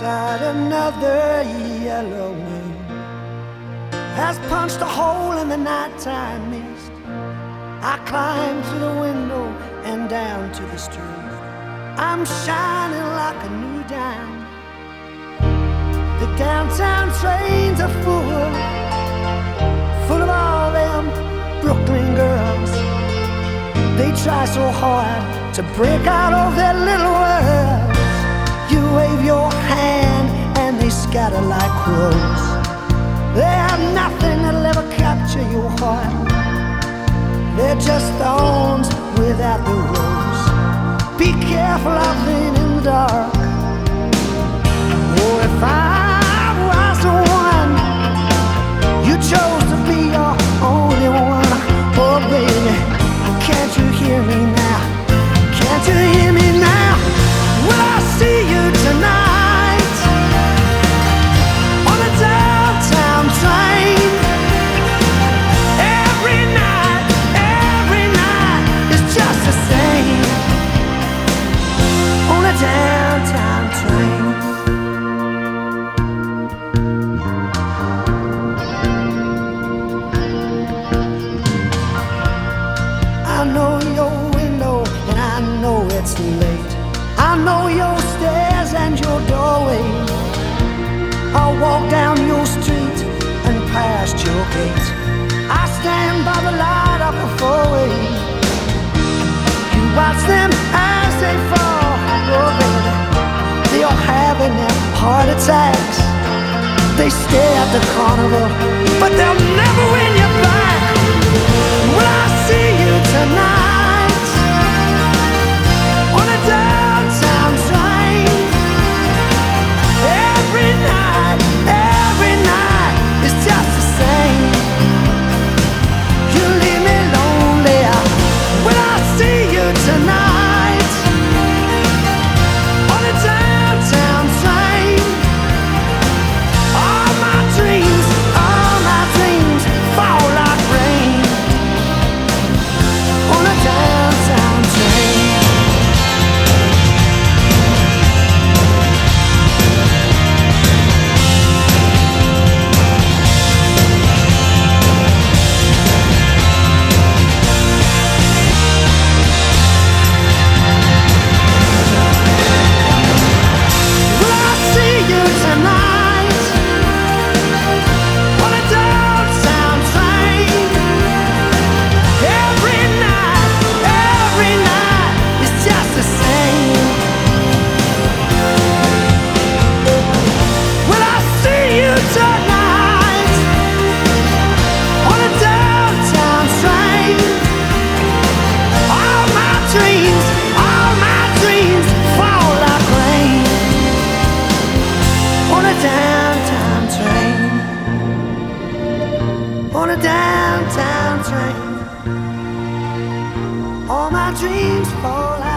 outside, another yellow wind has punched a hole in the nighttime mist. I climb through the window and down to the street. I'm shining like a new dime. The downtown trains are full of all them Brooklyn girls. They try so hard to break out of their little worlds. You wave your hand and they scatter like crows. They have nothing that'll ever capture your heart. They're just thorns without the rose. Be careful out there in the dark. Oh, if I was the one you chose to be your only one, oh baby, can't you hear me now? Can't you hear me now? Will I see you tonight on the downtown train? Every night is just the same on the downtown train. I know your window and I know it's late. I know your stairs and your doorway. I'll walk down your street and past your gate. I stand by the light of the four-way. You watch them as they fall. Oh baby, they are having their heart attacks. They stare at the carnival, but they'll never win you back. Will I see you tonight on a downtown train? Every night is just the same. You leave me lonely. Will I see you tonight on a downtown train? All my dreams fall like rain on a downtown train. Will I see you tonight on a downtown train? Every night is just the same. Will I see you tonight on a downtown train? All my dreams fall like rain on a downtown train. On a downtown train. All my dreams fall out.